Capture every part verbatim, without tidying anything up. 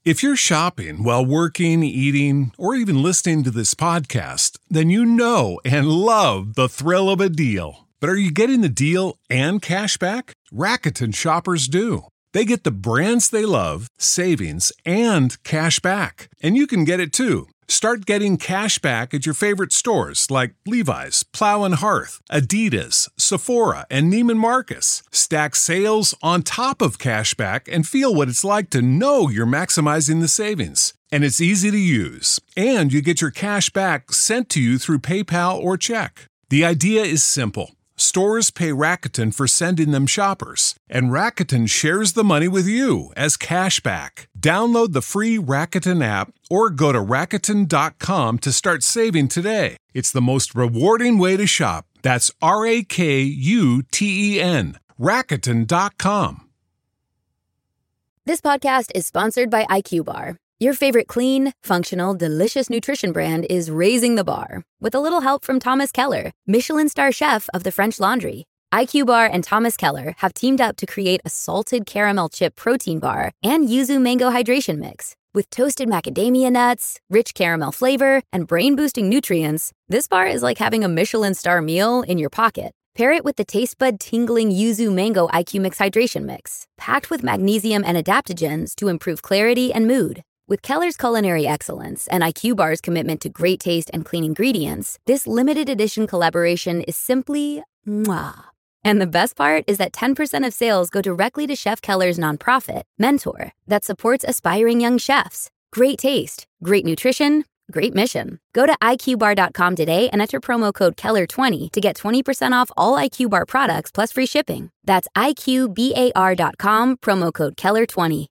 If you're shopping while working, eating, or even listening to this podcast, then you know and love the thrill of a deal. But are you getting the deal and cash back? Rakuten shoppers do. They get the brands they love, savings, and cash back. And you can get it too. Start getting cash back at your favorite stores like Levi's, Plow and Hearth, Adidas, Sephora, and Neiman Marcus. Stack sales on top of cash back and feel what it's like to know you're maximizing the savings. And it's easy to use. And you get your cash back sent to you through PayPal or check. The idea is simple. Stores pay Rakuten for sending them shoppers, and Rakuten shares the money with you as cash back. Download the free Rakuten app or go to Rakuten dot com to start saving today. It's the most rewarding way to shop. That's R A K U T E N. Rakuten dot com. This podcast is sponsored by I Q Bar. Your favorite clean, functional, delicious nutrition brand is raising the bar with a little help from Thomas Keller, Michelin star chef of the French Laundry. I Q Bar and Thomas Keller have teamed up to create a salted caramel chip protein bar and yuzu mango hydration mix. With toasted macadamia nuts, rich caramel flavor, and brain-boosting nutrients, this bar is like having a Michelin star meal in your pocket. Pair it with the taste bud tingling yuzu mango I Q Mix hydration mix, packed with magnesium and adaptogens to improve clarity and mood. With Keller's culinary excellence and I Q Bar's commitment to great taste and clean ingredients, this limited edition collaboration is simply mwah. And the best part is that ten percent of sales go directly to Chef Keller's nonprofit, Mentor, that supports aspiring young chefs. Great taste, great nutrition, great mission. Go to I Q bar dot com today and enter promo code Keller twenty to get twenty percent off all I Q Bar products plus free shipping. That's I Q bar dot com, promo code Keller twenty.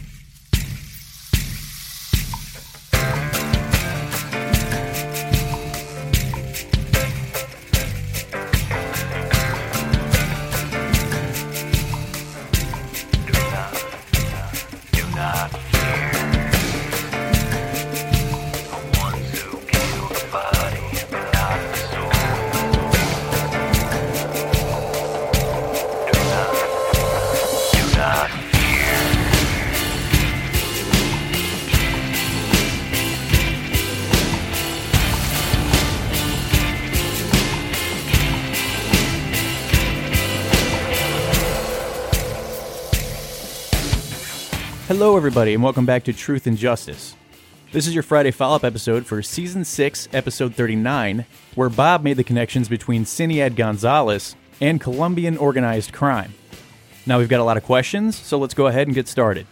Hello, everybody, and welcome back to Truth and Justice. This is your Friday follow-up episode for Season six, Episode thirty-nine, where Bob made the connections between Cinead Gonzalez and Colombian organized crime. Now we've got a lot of questions, so let's go ahead and get started.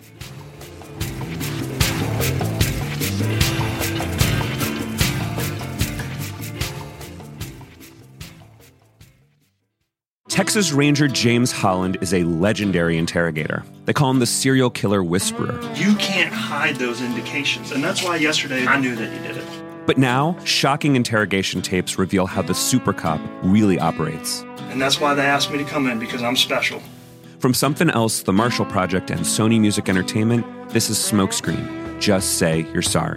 Texas Ranger James Holland is a legendary interrogator. They call him the serial killer whisperer. You can't hide those indications, and that's why yesterday I knew that he did it. But now, shocking interrogation tapes reveal how the super cop really operates. And that's why they asked me to come in, because I'm special. From Something Else, The Marshall Project, and Sony Music Entertainment, this is Smokescreen. Just say you're sorry.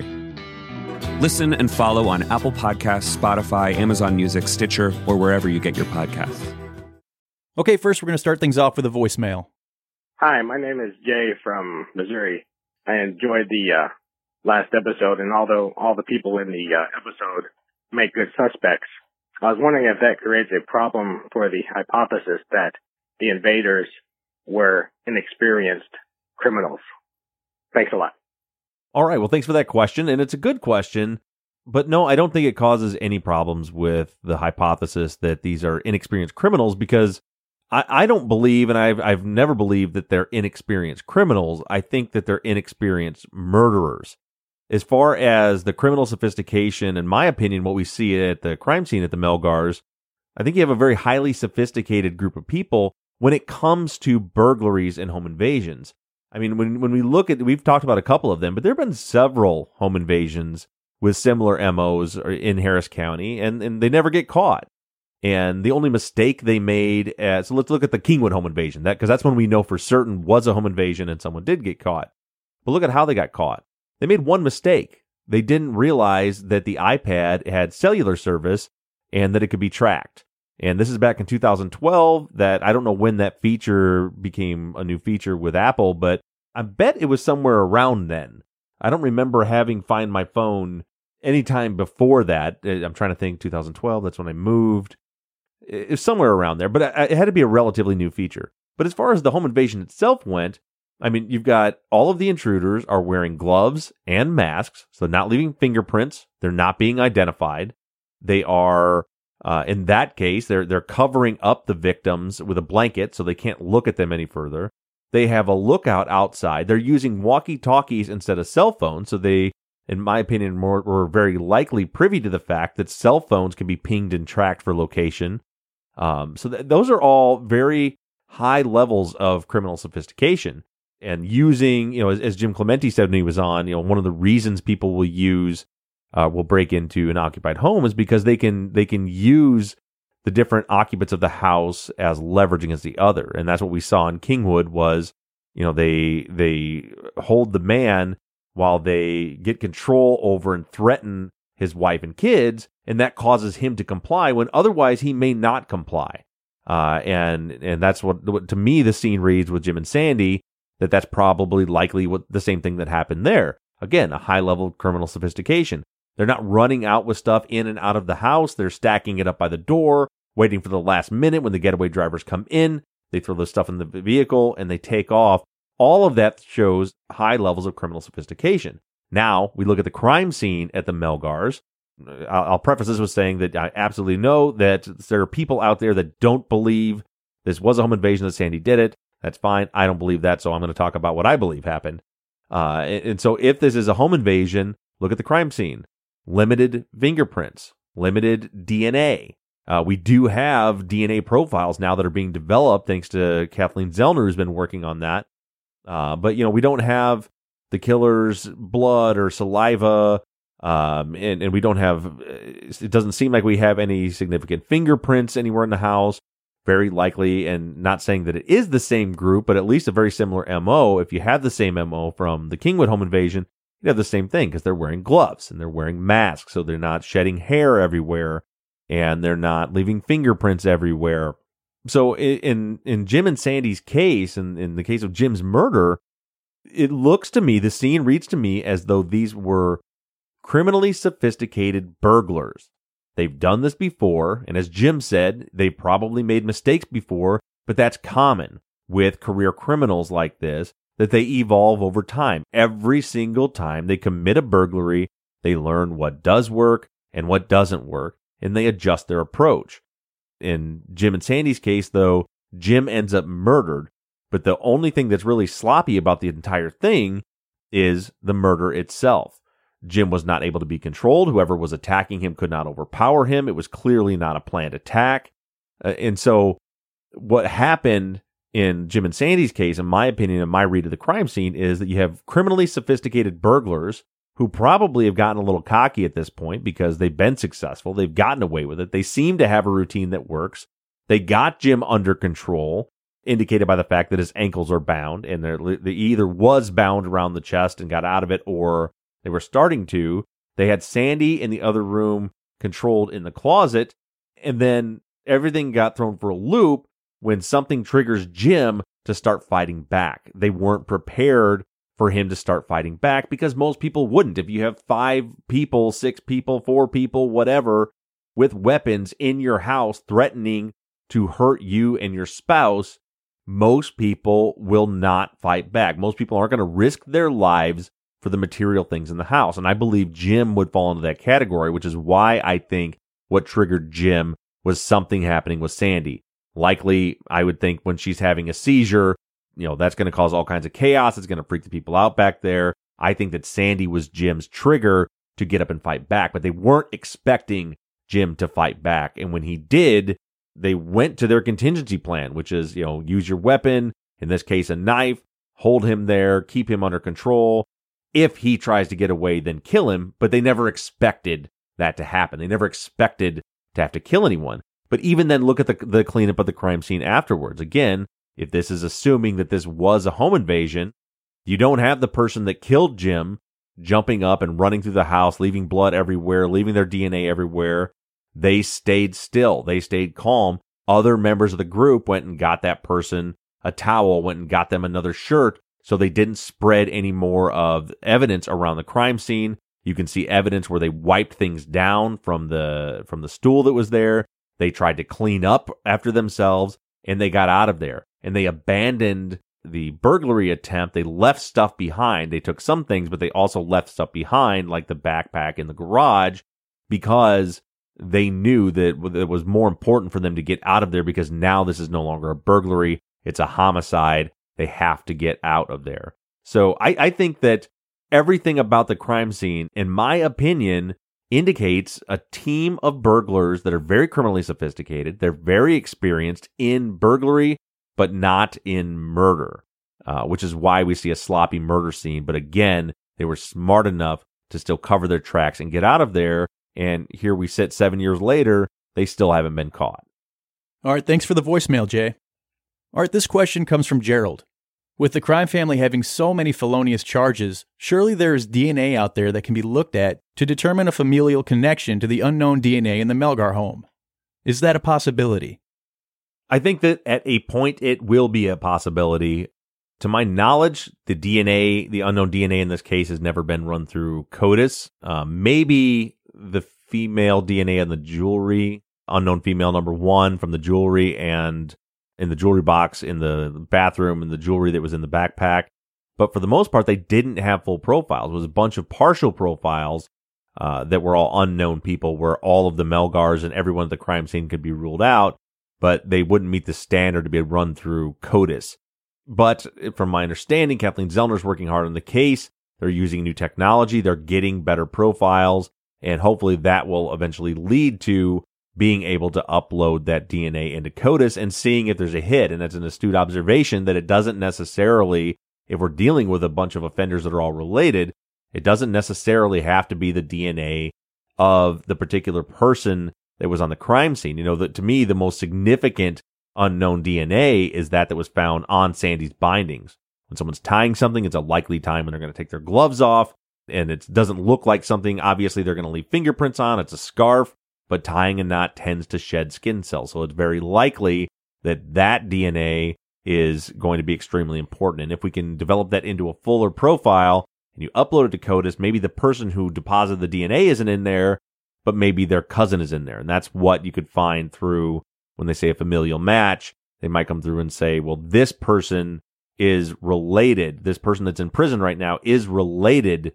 Listen and follow on Apple Podcasts, Spotify, Amazon Music, Stitcher, or wherever you get your podcasts. Okay, first we're going to start things off with a voicemail. Hi, my name is Jay from Missouri. I enjoyed the uh, last episode, and although all the people in the uh, episode make good suspects, I was wondering if that creates a problem for the hypothesis that the invaders were inexperienced criminals. Thanks a lot. All right, well, thanks for that question, and it's a good question. But no, I don't think it causes any problems with the hypothesis that these are inexperienced criminals, because I, I don't believe, and I've I've never believed that they're inexperienced criminals. I think that they're inexperienced murderers. As far as the criminal sophistication, in my opinion, what we see at the crime scene at the Melgars, I think you have a very highly sophisticated group of people when it comes to burglaries and home invasions. I mean, when when we look at, we've talked about a couple of them, but there have been several home invasions with similar M Os in Harris County, and, and they never get caught. And the only mistake they made, uh, so let's look at the Kingwood home invasion, that because that's when we know for certain was a home invasion and someone did get caught. But look at how they got caught. They made one mistake. They didn't realize that the iPad had cellular service and that it could be tracked. And this is back in two thousand twelve, that I don't know when that feature became a new feature with Apple, but I bet it was somewhere around then. I don't remember having Find My Phone anytime before that. I'm trying to think, two thousand twelve, that's when I moved. It was somewhere around there, but it had to be a relatively new feature. But as far as the home invasion itself went, I mean, you've got all of the intruders are wearing gloves and masks, so not leaving fingerprints. They're not being identified. They are, uh, in that case, they're they're covering up the victims with a blanket so they can't look at them any further. They have a lookout outside. They're using walkie-talkies instead of cell phones, so they, in my opinion, more, were very likely privy to the fact that cell phones can be pinged and tracked for location. Um, so th- those are all very high levels of criminal sophistication. And using, you know, as, as Jim Clemente said when he was on, you know, one of the reasons people will use, uh, will break into an occupied home is because they can they can use the different occupants of the house as leverage against the other. And that's what we saw in Kingwood was, you know, they they hold the man while they get control over and threaten his wife and kids, and that causes him to comply when otherwise he may not comply. Uh, and and that's what, what, to me, the scene reads with Jim and Sandy, that that's probably likely what the same thing that happened there. Again, a high level of criminal sophistication. They're not running out with stuff in and out of the house. They're stacking it up by the door, waiting for the last minute when the getaway drivers come in. They throw the stuff in the vehicle and they take off. All of that shows high levels of criminal sophistication. Now, we look at the crime scene at the Melgars. I'll preface this with saying that I absolutely know that there are people out there that don't believe this was a home invasion, that Sandy did it. That's fine. I don't believe that, so I'm going to talk about what I believe happened. Uh, and, and so if this is a home invasion, look at the crime scene. Limited fingerprints, limited D N A. Uh, we do have D N A profiles now that are being developed thanks to Kathleen Zellner, who's been working on that. Uh, but, you know, we don't have the killer's blood or saliva, um, and, and we don't have, it doesn't seem like we have any significant fingerprints anywhere in the house. Very likely, and not saying that it is the same group, but at least a very similar M O. If you have the same M O from the Kingwood home invasion, you have the same thing because they're wearing gloves and they're wearing masks, so they're not shedding hair everywhere and they're not leaving fingerprints everywhere. So in in Jim and Sandy's case, and in the case of Jim's murder, it looks to me, the scene reads to me as though these were criminally sophisticated burglars. They've done this before, and as Jim said, they've probably made mistakes before, but that's common with career criminals like this, that they evolve over time. Every single time they commit a burglary, they learn what does work and what doesn't work, and they adjust their approach. In Jim and Sandy's case, though, Jim ends up murdered, but the only thing that's really sloppy about the entire thing is the murder itself. Jim was not able to be controlled. Whoever was attacking him could not overpower him. It was clearly not a planned attack. Uh, and so what happened in Jim and Sandy's case, in my opinion, in my read of the crime scene, is that you have criminally sophisticated burglars who probably have gotten a little cocky at this point because they've been successful. They've gotten away with it. They seem to have a routine that works. They got Jim under control, indicated by the fact that his ankles are bound, and they either was bound around the chest and got out of it, or they were starting to. They had Sandy in the other room controlled in the closet, and then everything got thrown for a loop when something triggers Jim to start fighting back. They weren't prepared for him to start fighting back because most people wouldn't. If you have five people, six people, four people, whatever, with weapons in your house threatening to hurt you and your spouse, most people will not fight back. Most people aren't going to risk their lives for the material things in the house. And I believe Jim would fall into that category, which is why I think what triggered Jim was something happening with Sandy. Likely, I would think when she's having a seizure, you know, that's going to cause all kinds of chaos. It's going to freak the people out back there. I think that Sandy was Jim's trigger to get up and fight back, but they weren't expecting Jim to fight back. And when he did, they went to their contingency plan, which is, you know, use your weapon, in this case, a knife, hold him there, keep him under control. If he tries to get away, then kill him. But they never expected that to happen. They never expected to have to kill anyone. But even then, look at the, the cleanup of the crime scene afterwards. Again, if this is assuming that this was a home invasion, you don't have the person that killed Jim jumping up and running through the house, leaving blood everywhere, leaving their D N A everywhere. They stayed still. They stayed calm. Other members of the group went and got that person a towel, went and got them another shirt so they didn't spread any more of evidence around the crime scene. You can see evidence where they wiped things down from the from the stool that was there. They tried to clean up after themselves, and they got out of there. And they abandoned the burglary attempt. They left stuff behind. They took some things, but they also left stuff behind, like the backpack in the garage, because they knew that it was more important for them to get out of there, because now this is no longer a burglary. It's a homicide. They have to get out of there. So I, I think that everything about the crime scene, in my opinion, indicates a team of burglars that are very criminally sophisticated. They're very experienced in burglary, but not in murder, uh, which is why we see a sloppy murder scene. But again, they were smart enough to still cover their tracks and get out of there. And here we sit seven years later, they still haven't been caught. All right, thanks for the voicemail, Jay. All right, this question comes from Gerald. With the crime family having so many felonious charges, surely there is D N A out there that can be looked at to determine a familial connection to the unknown D N A in the Melgar home. Is that a possibility? I think that at a point it will be a possibility. To my knowledge, the D N A, the unknown D N A in this case, has never been run through CODIS. Uh, maybe the female D N A in the jewelry, unknown female number one from the jewelry and in the jewelry box in the bathroom and the jewelry that was in the backpack. But for the most part, they didn't have full profiles. It was a bunch of partial profiles uh, that were all unknown people, where all of the Melgars and everyone at the crime scene could be ruled out, but they wouldn't meet the standard to be run through CODIS. But from my understanding, Kathleen Zellner's working hard on the case. They're using new technology. They're getting better profiles, and hopefully that will eventually lead to being able to upload that D N A into CODIS and seeing if there's a hit. And that's an astute observation that it doesn't necessarily, if we're dealing with a bunch of offenders that are all related, it doesn't necessarily have to be the D N A of the particular person that was on the crime scene. You know, that to me, the most significant unknown D N A is that that was found on Sandy's bindings. When someone's tying something, it's a likely time when they're going to take their gloves off, and it doesn't look like something obviously they're going to leave fingerprints on. It's a scarf, but tying a knot tends to shed skin cells. So it's very likely that that D N A is going to be extremely important. And if we can develop that into a fuller profile and you upload it to CODIS, maybe the person who deposited the D N A isn't in there, but maybe their cousin is in there. And that's what you could find through when they say a familial match. They might come through and say, well, this person is related. This person that's in prison right now is related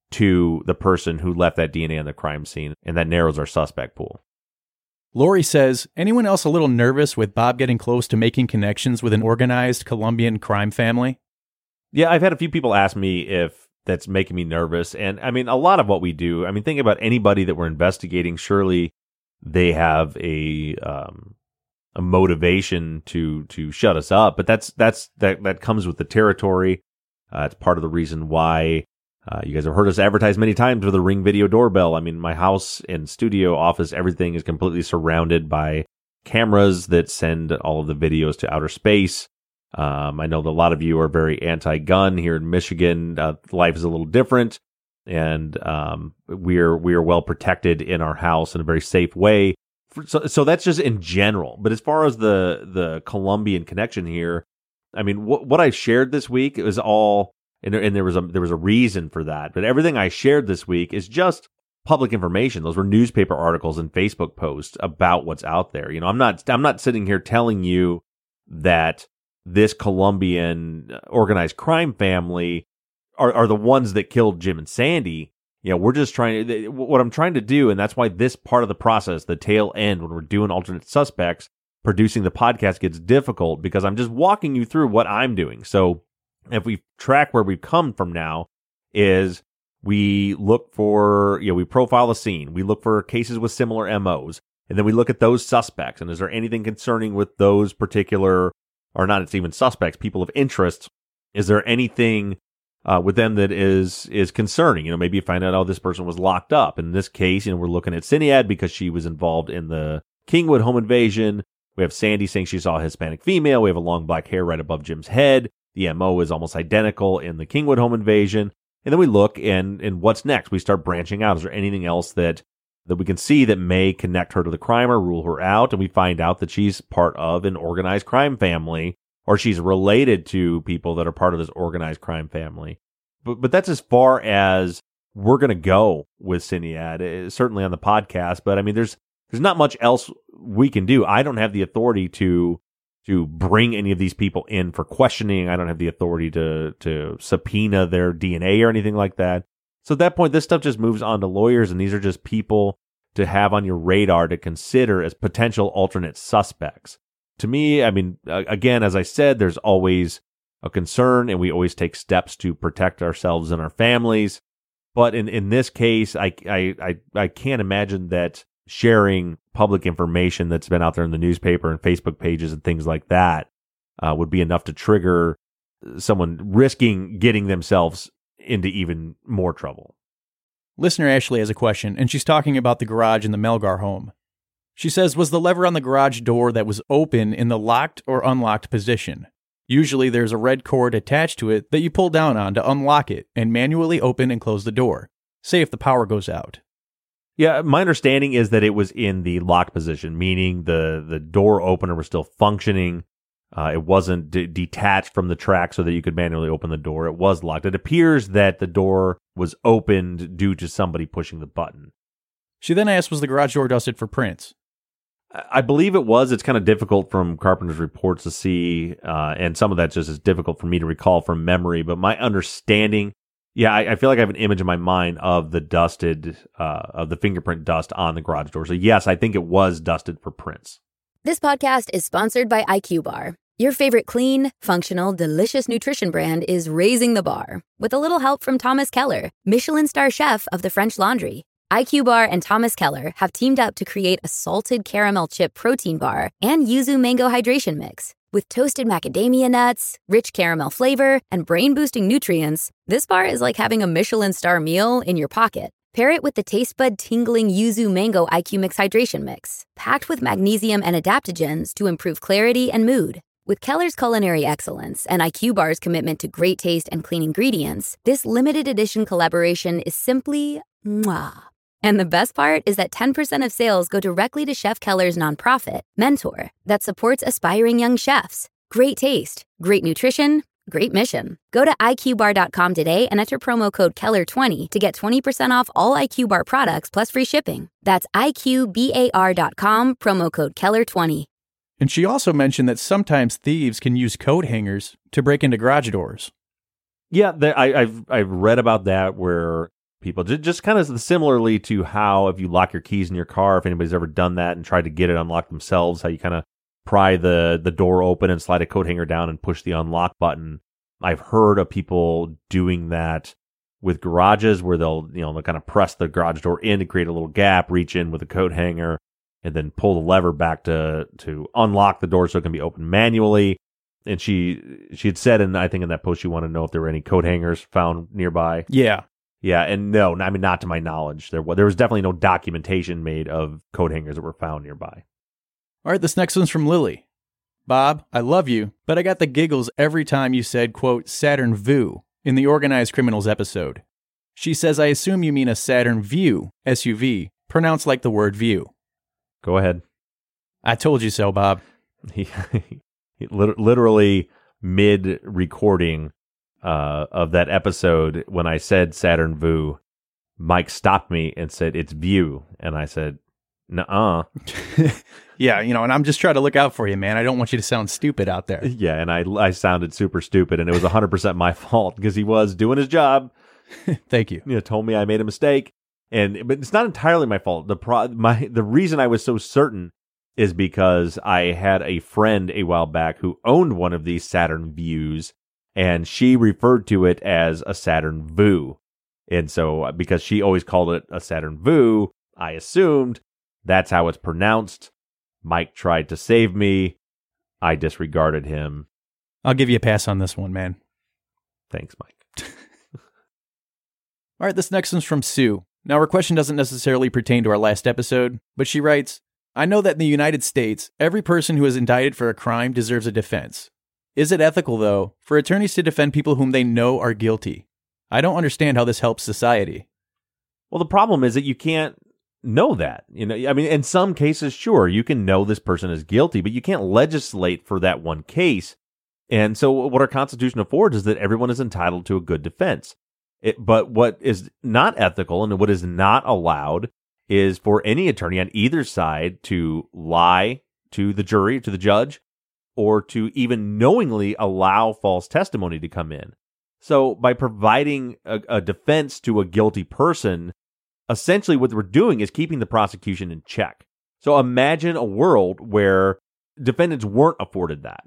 to the person who left that D N A on the crime scene, and that narrows our suspect pool. Lori says, anyone else a little nervous with Bob getting close to making connections with an organized Colombian crime family? Yeah, I've had a few people ask me if that's making me nervous. And I mean, a lot of what we do, I mean, think about anybody that we're investigating. Surely they have a um, a motivation to to shut us up. But that's that's that that comes with the territory. Uh, it's part of the reason why Uh, you guys have heard us advertise many times with a Ring video doorbell. I mean, my house and studio office, everything is completely surrounded by cameras that send all of the videos to outer space. Um, I know that a lot of you are very anti-gun here in Michigan. Uh, life is a little different, and um, we're we're well protected in our house in a very safe way. So, so that's just in general. But as far as the the Colombian connection here, I mean, what what I shared this week, it was all. And there, and there was a there was a reason for that. But everything I shared this week is just public information. Those were newspaper articles and Facebook posts about what's out there. You know, I'm not I'm not sitting here telling you that this Colombian organized crime family are, are the ones that killed Jim and Sandy. You know, we're just trying to, what I'm trying to do, and that's why this part of the process, the tail end, when we're doing alternate suspects, producing the podcast gets difficult, because I'm just walking you through what I'm doing. So if we track where we've come from now, is we look for, you know, we profile the scene. We look for cases with similar M Os. And then we look at those suspects. And is there anything concerning with those particular, or not, it's even suspects, people of interest? Is there anything uh, with them that is is concerning? You know, maybe you find out, oh, this person was locked up. In this case, you know, we're looking at Cinead because she was involved in the Kingwood home invasion. We have Sandy saying she saw a Hispanic female. We have a long black hair right above Jim's head. The M O is almost identical in the Kingwood home invasion. And then we look, and, and what's next? We start branching out. Is there anything else that, that we can see that may connect her to the crime or rule her out? And we find out that she's part of an organized crime family, or she's related to people that are part of this organized crime family. But but that's as far as we're going to go with Syniad, certainly on the podcast. But I mean, there's there's not much else we can do. I don't have the authority to to bring any of these people in for questioning. I don't have the authority to to subpoena their D N A or anything like that. So at that point, this stuff just moves on to lawyers, and these are just people to have on your radar to consider as potential alternate suspects. To me, I mean, again, as I said, there's always a concern, and we always take steps to protect ourselves and our families. But in, in this case, I, I, I, I can't imagine that sharing public information that's been out there in the newspaper and Facebook pages and things like that uh, would be enough to trigger someone risking getting themselves into even more trouble. Listener Ashley has a question, and she's talking about the garage in the Melgar home. She says, was the lever on the garage door that was open in the locked or unlocked position? Usually there's a red cord attached to it that you pull down on to unlock it and manually open and close the door, say if the power goes out. Yeah, my understanding is that it was in the locked position, meaning the, the door opener was still functioning. Uh, it wasn't d- detached from the track so that you could manually open the door. It was locked. It appears that the door was opened due to somebody pushing the button. She then asked, was the garage door dusted for prints? I believe it was. It's kind of difficult from Carpenter's reports to see, uh, and some of that just is difficult for me to recall from memory. But my understanding, yeah, I, I feel like I have an image in my mind of the dusted, uh, of the fingerprint dust on the garage door. So yes, I think it was dusted for prints. This podcast is sponsored by I Q Bar. Your favorite clean, functional, delicious nutrition brand is raising the bar with a little help from Thomas Keller, Michelin star chef of the French Laundry. I Q Bar and Thomas Keller have teamed up to create a salted caramel chip protein bar and yuzu mango hydration mix. With toasted macadamia nuts, rich caramel flavor, and brain-boosting nutrients, this bar is like having a Michelin star meal in your pocket. Pair it with the taste bud-tingling yuzu mango I Q Mix hydration mix, packed with magnesium and adaptogens to improve clarity and mood. With Keller's culinary excellence and I Q Bar's commitment to great taste and clean ingredients, this limited edition collaboration is simply mwah. And the best part is that ten percent of sales go directly to Chef Keller's nonprofit, Mentor, that supports aspiring young chefs. Great taste, great nutrition, great mission. Go to I Q bar dot com today and enter promo code Keller twenty to get twenty percent off all I Q Bar products plus free shipping. That's I Q bar dot com, promo code Keller twenty. And she also mentioned that sometimes thieves can use coat hangers to break into garage doors. Yeah, there, I, I've I've read about that where people just kind of similarly to how if you lock your keys in your car, if anybody's ever done that and tried to get it unlocked themselves, how you kind of pry the the door open and slide a coat hanger down and push the unlock button. I've heard of people doing that with garages where they'll you know they'll kind of press the garage door in to create a little gap, reach in with a coat hanger, and then pull the lever back to to unlock the door so it can be opened manually. And she she had said, and I think in that post, she wanted to know if there were any coat hangers found nearby. Yeah. Yeah, and no, I mean, not to my knowledge. There was, there was definitely no documentation made of coat hangers that were found nearby. All right, this next one's from Lily. Bob, I love you, but I got the giggles every time you said, quote, Saturn V U in the Organized Criminals episode. She says, I assume you mean a Saturn Vue, S U V, pronounced like the word view. Go ahead. I told you so, Bob. He, he literally mid-recording Uh, of that episode, when I said Saturn V U, Mike stopped me and said, it's View. And I said, nuh-uh. Yeah, you know, and I'm just trying to look out for you, man. I don't want you to sound stupid out there. Yeah, and I, I sounded super stupid, and it was one hundred percent my fault because he was doing his job. Thank you. You know, told me I made a mistake. and But it's not entirely my fault. The pro, my The reason I was so certain is because I had a friend a while back who owned one of these Saturn Views, and she referred to it as a Saturn V U. And so, because she always called it a Saturn V U, I assumed that's how it's pronounced. Mike tried to save me. I disregarded him. I'll give you a pass on this one, man. Thanks, Mike. All right, this next one's from Sue. Now, her question doesn't necessarily pertain to our last episode, but she writes, I know that in the United States, every person who is indicted for a crime deserves a defense. Is it ethical, though, for attorneys to defend people whom they know are guilty? I don't understand how this helps society. Well, the problem is that you can't know that. You know, I mean, in some cases, sure, you can know this person is guilty, but you can't legislate for that one case. And so what our Constitution affords is that everyone is entitled to a good defense. It, but what is not ethical and what is not allowed is for any attorney on either side to lie to the jury, to the judge, or to even knowingly allow false testimony to come in. So by providing a, a defense to a guilty person, essentially what we're doing is keeping the prosecution in check. So imagine a world where defendants weren't afforded that.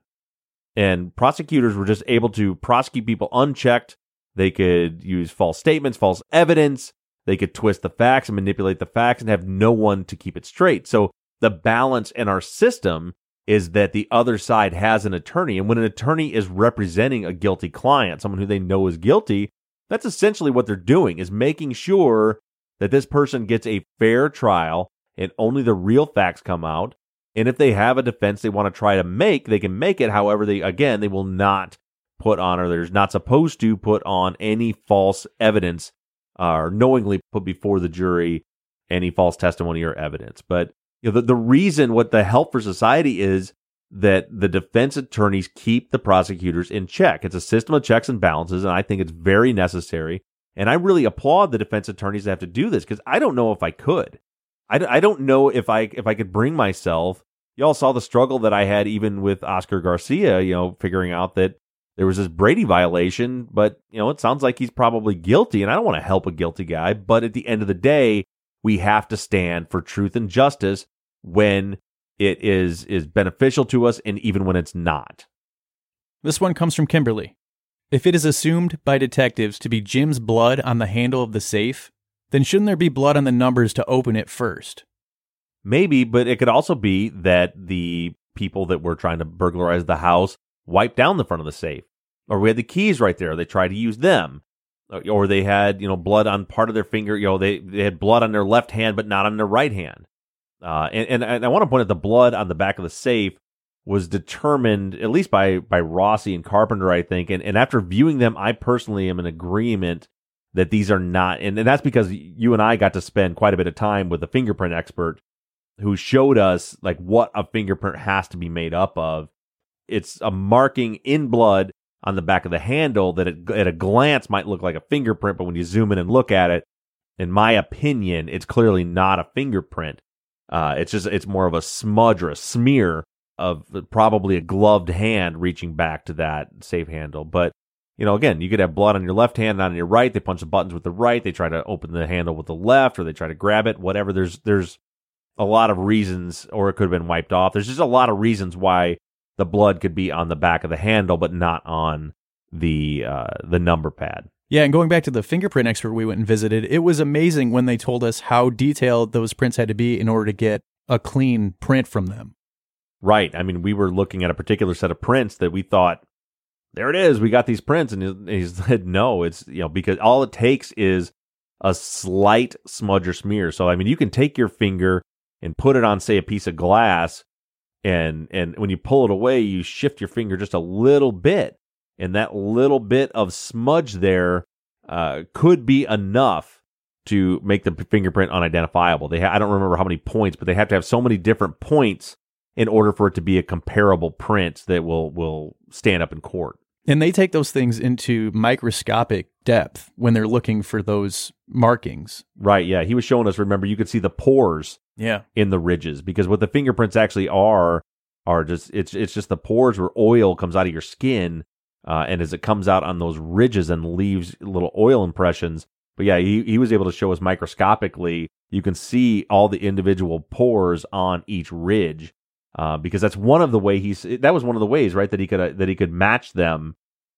And prosecutors were just able to prosecute people unchecked. They could use false statements, false evidence. They could twist the facts and manipulate the facts and have no one to keep it straight. So the balance in our system is that the other side has an attorney. And when an attorney is representing a guilty client, someone who they know is guilty, that's essentially what they're doing, is making sure that this person gets a fair trial and only the real facts come out. And if they have a defense they want to try to make, they can make it. However, they again, they will not put on, or they're not supposed to put on, any false evidence uh, or knowingly put before the jury any false testimony or evidence. But you know, the, the reason what the Help for Society is that the defense attorneys keep the prosecutors in check. It's a system of checks and balances, and I think it's very necessary. And I really applaud the defense attorneys that have to do this, because I don't know if I could. I, I don't know if I if I could bring myself. Y'all saw the struggle that I had even with Oscar Garcia, you know, figuring out that there was this Brady violation, but, you know, it sounds like he's probably guilty, and I don't want to help a guilty guy. But at the end of the day, we have to stand for truth and justice when it is is beneficial to us and even when it's not. This one comes from Kimberly. If it is assumed by detectives to be Jim's blood on the handle of the safe, then shouldn't there be blood on the numbers to open it first? Maybe, but it could also be that the people that were trying to burglarize the house wiped down the front of the safe. Or we had the keys right there. They tried to use them. Or they had, you know, blood on part of their finger. You know, they, they had blood on their left hand, but not on their right hand. Uh, and, and, and I want to point out the blood on the back of the safe was determined, at least by, by Rossi and Carpenter, I think. And, and after viewing them, I personally am in agreement that these are not, and, and that's because you and I got to spend quite a bit of time with a fingerprint expert who showed us like what a fingerprint has to be made up of. It's a marking in blood on the back of the handle that it, at a glance might look like a fingerprint, but when you zoom in and look at it, in my opinion, it's clearly not a fingerprint. Uh, it's just, it's more of a smudge or a smear of probably a gloved hand reaching back to that safe handle. But, you know, again, you could have blood on your left hand, not on your right. They punch the buttons with the right. They try to open the handle with the left, or they try to grab it, whatever. There's, there's a lot of reasons, or it could have been wiped off. There's just a lot of reasons why the blood could be on the back of the handle, but not on the, uh, the number pad. Yeah, and going back to the fingerprint expert we went and visited, it was amazing when they told us how detailed those prints had to be in order to get a clean print from them. Right. I mean, we were looking at a particular set of prints that we thought, there it is, we got these prints. And he said, no, it's, you know, because all it takes is a slight smudge or smear. So, I mean, you can take your finger and put it on, say, a piece of glass, and and when you pull it away, you shift your finger just a little bit. And that little bit of smudge there uh, could be enough to make the fingerprint unidentifiable. They ha- I don't remember how many points, but they have to have so many different points in order for it to be a comparable print that will will stand up in court. And they take those things into microscopic depth when they're looking for those markings. Right, yeah. He was showing us, remember, you could see the pores yeah. in the ridges, because what the fingerprints actually are, are just, it's it's just the pores where oil comes out of your skin. Uh, and as it comes out on those ridges and leaves little oil impressions. But yeah, he, he was able to show us microscopically, you can see all the individual pores on each ridge, uh, because that's one of the way he's, that was one of the ways, right, that he could, uh, that he could match them,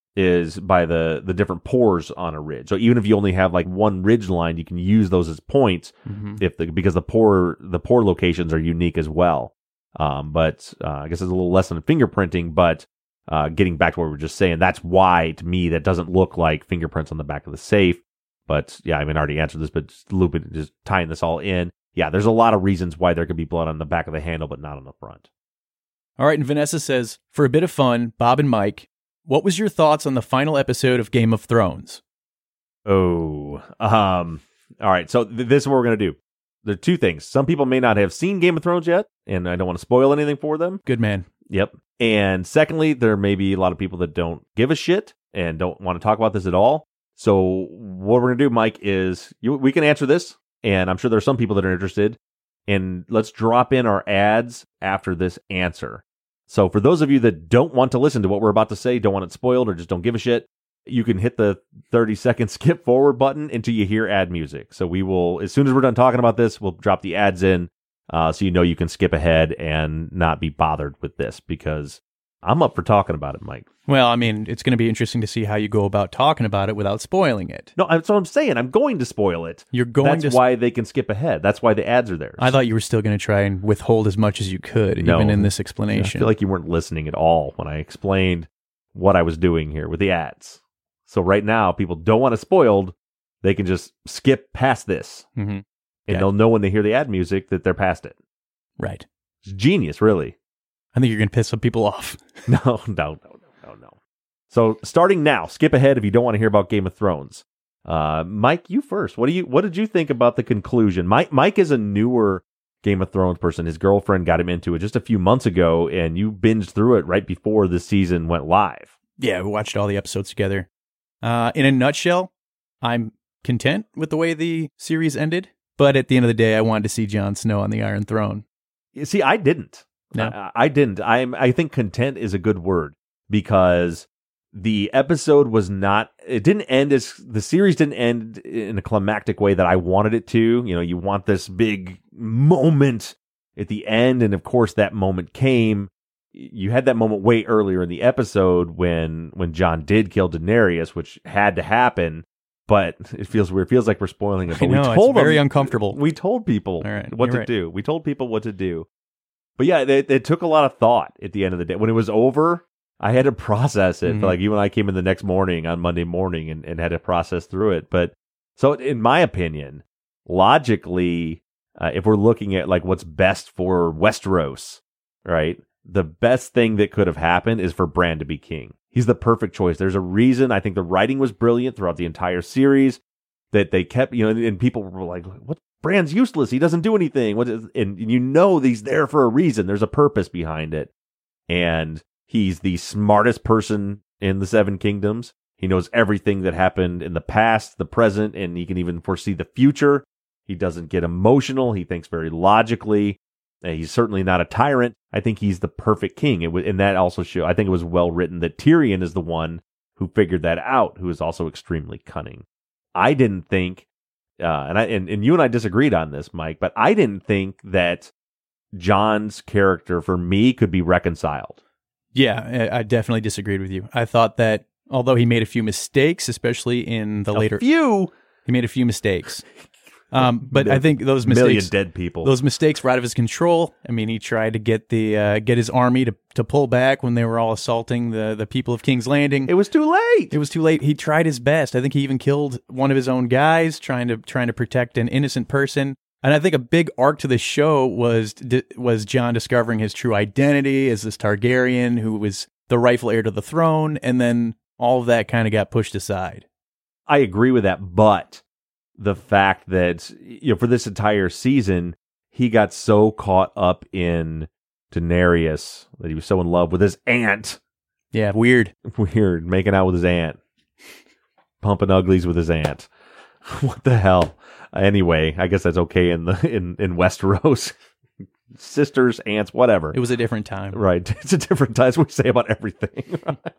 is by the, the different pores on a ridge. So even if you only have like one ridge line, you can use those as points, mm-hmm. if the, because the pore, the pore locations are unique as well. Um, but, uh, I guess it's a little less than fingerprinting, but Uh, getting back to what we were just saying, that's why, to me, that doesn't look like fingerprints on the back of the safe. But yeah, I mean, I already answered this, but just looping, just tying this all in. Yeah, there's a lot of reasons why there could be blood on the back of the handle, but not on the front. All right, and Vanessa says, for a bit of fun, Bob and Mike, what was your thoughts on the final episode of Game of Thrones? Oh, um, all right. So th- this is what we're going to do. There are two things. Some people may not have seen Game of Thrones yet, and I don't want to spoil anything for them. Good man. Yep. And secondly, there may be a lot of people that don't give a shit and don't want to talk about this at all. So what we're going to do, Mike, is you, we can answer this, and I'm sure there are some people that are interested, and let's drop in our ads after this answer. So for those of you that don't want to listen to what we're about to say, don't want it spoiled, or just don't give a shit, you can hit the thirty second skip forward button until you hear ad music. So we will, as soon as we're done talking about this, we'll drop the ads in, uh, so you know you can skip ahead and not be bothered with this, because I'm up for talking about it, Mike. Well, I mean, it's going to be interesting to see how you go about talking about it without spoiling it. No, that's what I'm saying. I'm going to spoil it. You're going That's to. That's why they can skip ahead. That's why the ads are there. I thought you were still going to try and withhold as much as you could, No. even in this explanation. I feel like you weren't listening at all when I explained what I was doing here with the ads. So right now, people don't want it spoiled. They can just skip past this. Mm-hmm. And Yeah. they'll know when they hear the ad music that they're past it. Right. It's genius, really. I think you're going to piss some people off. No, no, no, no, no, no. So starting now, skip ahead if you don't want to hear about Game of Thrones. Uh, Mike, you first. What do you? What did you think about the conclusion? Mike, Mike is a newer Game of Thrones person. His girlfriend got him into it just a few months ago, and you binged through it right before the season went live. Yeah, we watched all the episodes together. Uh, in a nutshell, I'm content with the way the series ended, but at the end of the day, I wanted to see Jon Snow on the Iron Throne. You see, I didn't. No. I, I didn't. I'm. I think content is a good word, because the episode was not. It didn't end as the series didn't end in a climactic way that I wanted it to. You know, you want this big moment at the end, and of course, that moment came. You had that moment way earlier in the episode when when Jon did kill Daenerys, which had to happen. But it feels weird. It feels like we're spoiling it. But I know, we told it's very them, uncomfortable. We told people All right, what you're to right. do. We told people what to do. But yeah, it, it took a lot of thought at the end of the day. When it was over, I had to process it. Mm-hmm. Like you and I came in the next morning on Monday morning and, and had to process through it. But so in my opinion, logically, uh, if we're looking at like what's best for Westeros, right? The best thing that could have happened is for Bran to be king. He's the perfect choice. There's a reason. I think the writing was brilliant throughout the entire series, that they kept, you know, and people were like, what? Bran's useless. He doesn't do anything. What is, and you know he's there for a reason. There's a purpose behind it. And he's the smartest person in the Seven Kingdoms. He knows everything that happened in the past, the present, and he can even foresee the future. He doesn't get emotional. He thinks very logically. And he's certainly not a tyrant. I think he's the perfect king. It was, and that also show. I think it was well written that Tyrion is the one who figured that out, who is also extremely cunning. I didn't think, uh, and I and, and you and I disagreed on this, Mike, but I didn't think that Jon's character for me could be reconciled. Yeah, I I definitely disagreed with you. I thought that although he made a few mistakes, especially in the A later, few he made a few mistakes. Um, but Mil- I think those million mistakes, dead people. those mistakes were out of his control. I mean, he tried to get the uh, get his army to, to pull back when they were all assaulting the, the people of King's Landing. It was too late. It was too late. He tried his best. I think he even killed one of his own guys, trying to trying to protect an innocent person. And I think a big arc to the show was was Jon discovering his true identity as this Targaryen who was the rightful heir to the throne, and then all of that kind of got pushed aside. I agree with that, but the fact that, you know, for this entire season, he got so caught up in Daenerys that he was so in love with his aunt. Yeah, weird. Weird, making out with his aunt, pumping uglies with his aunt. What the hell? Anyway, I guess that's okay in the in in Westeros. Sisters, aunts, whatever. It was a different time. Right. It's a different time. That's what we say about everything.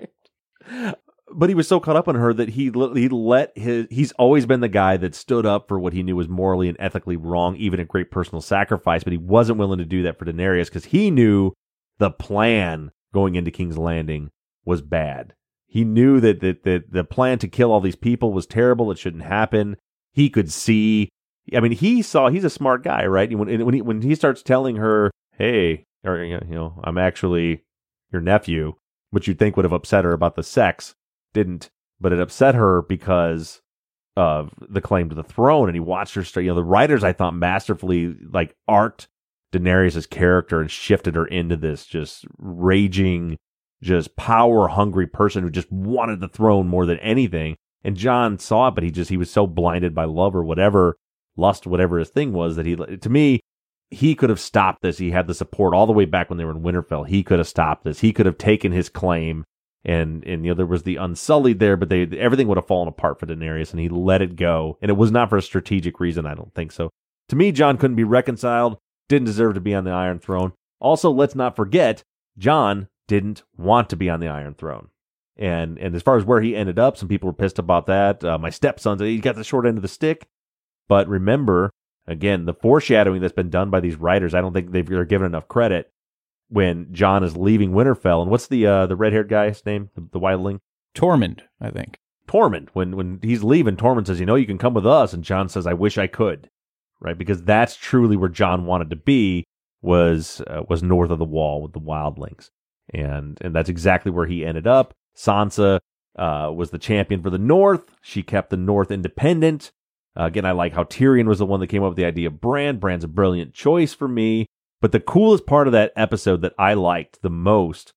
Right? But he was so caught up on her that he he let his, he's always been the guy that stood up for what he knew was morally and ethically wrong, even at great personal sacrifice, but he wasn't willing to do that for Daenerys because he knew the plan going into King's Landing was bad. He knew that, that, that the plan to kill all these people was terrible. It shouldn't happen. He could see, I mean, he saw, he's a smart guy, right? When, when, he, when he starts telling her, hey, or, you know, I'm actually your nephew, which you'd think would have upset her about the sex, didn't, but it upset her because of the claim to the throne. And he watched her straight. You know, the writers, I thought, masterfully like arced Daenerys' character and shifted her into this just raging, just power hungry person who just wanted the throne more than anything. And Jon saw it, but he just he was so blinded by love or whatever, lust, whatever his thing was, that he, to me, he could have stopped this. He had the support all the way back when they were in Winterfell. He could have stopped this. He could have taken his claim, and and you know there was the Unsullied there, but they everything would have fallen apart for Daenerys, and he let it go. And it was not for a strategic reason. I don't think so. To me, Jon couldn't be reconciled. Didn't deserve to be on the Iron Throne. Also, let's not forget, Jon didn't want to be on the Iron Throne. And and as far as where he ended up, some people were pissed about that. Uh, my stepson, he got the short end of the stick. But remember, again, the foreshadowing that's been done by these writers, I don't think they've, they're given enough credit when Jon is leaving Winterfell. And what's the uh, the red-haired guy's name, the, the wildling? Tormund, I think. Tormund. When, when he's leaving, Tormund says, you know, you can come with us. And Jon says, I wish I could. Right? Because that's truly where Jon wanted to be, was uh, was north of the wall with the wildlings. And, and that's exactly where he ended up. Sansa uh, was the champion for the North. She kept the North independent. Uh, again, I like how Tyrion was the one that came up with the idea of Bran. Bran's a brilliant choice for me. But the coolest part of that episode that I liked the most